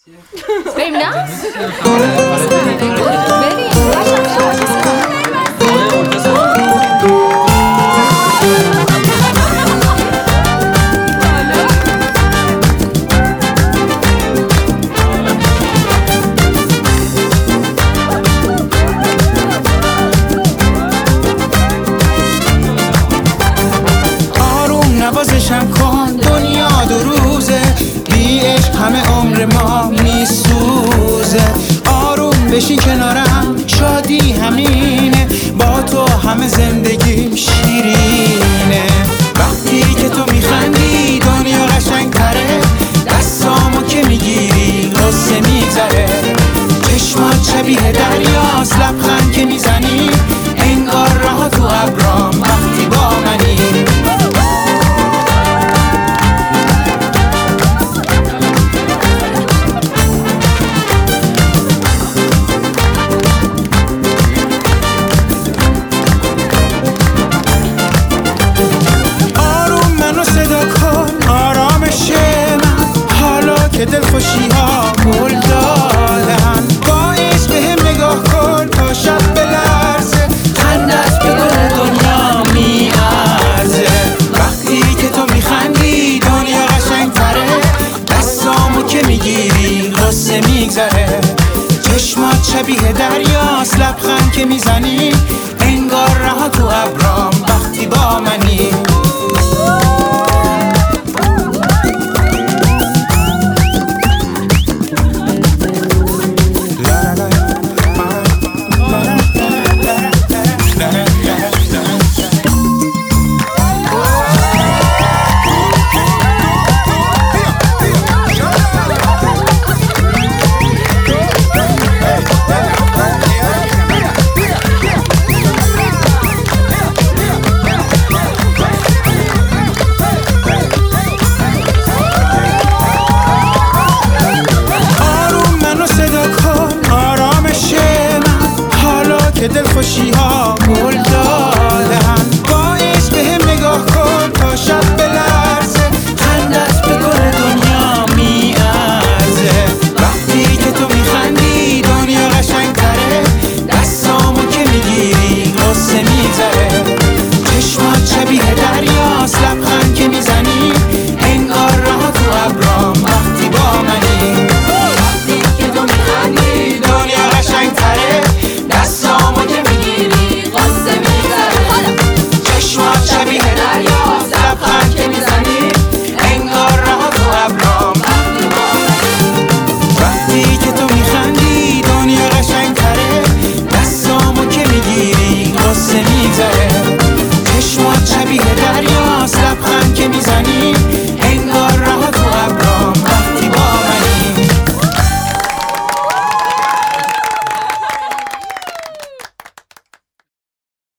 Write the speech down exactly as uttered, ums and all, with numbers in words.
بریم نه؟ آروم نوازشم کن، دنیا دو روزه، بی عشق همه عمر ما میسوزه. آروم بشین کنارم، شادی همینه، با تو همه زندگیم شیرینه. وقتی که تو میخندی دنیا قشنگ تره، دستامو که میگیری غصه میگذره. چشمات شبیه دریاست، لبخند که میزنی انگار راه تو ابرام وقتی با منی. که دلخوشی ها گل دادن، باعث به هم نگاه کن تا شب بلرزه، خندت به گل دنیا میارزه. وقتی که تو میخندی دنیا قشنگ تره، دستامو که میگیری غصه میگذره. چشمات شبیه دریاست، لبخند که میزنی انگار راه تو ابرام وقتی با منی. که دلخوشی ها گل دادن، باعث به هم نگاه کن تا شب بلرزه، خندت به گل دنیا میارزه. وقتی که تو میخندی دنیا قشنگ تره، دستامو که میگیری غصه میگذره. چشمات شبیه دریاست، لبخند که میزنی انگار راه تو ابرام وقتی با منی. وقتی که تو میخندی دنیا قشنگ تره، دستامو که میگیری غصه میگذره. چشمات شبیه دریاست، لبخند که میزنی انگار راه تو ابرام وقتی با منی. وقتی که تو میخندی دنیا قشنگ تره، دستامو که میگیری غصه میگذره. چشمات شبیه دریاست، لبخند که میزنی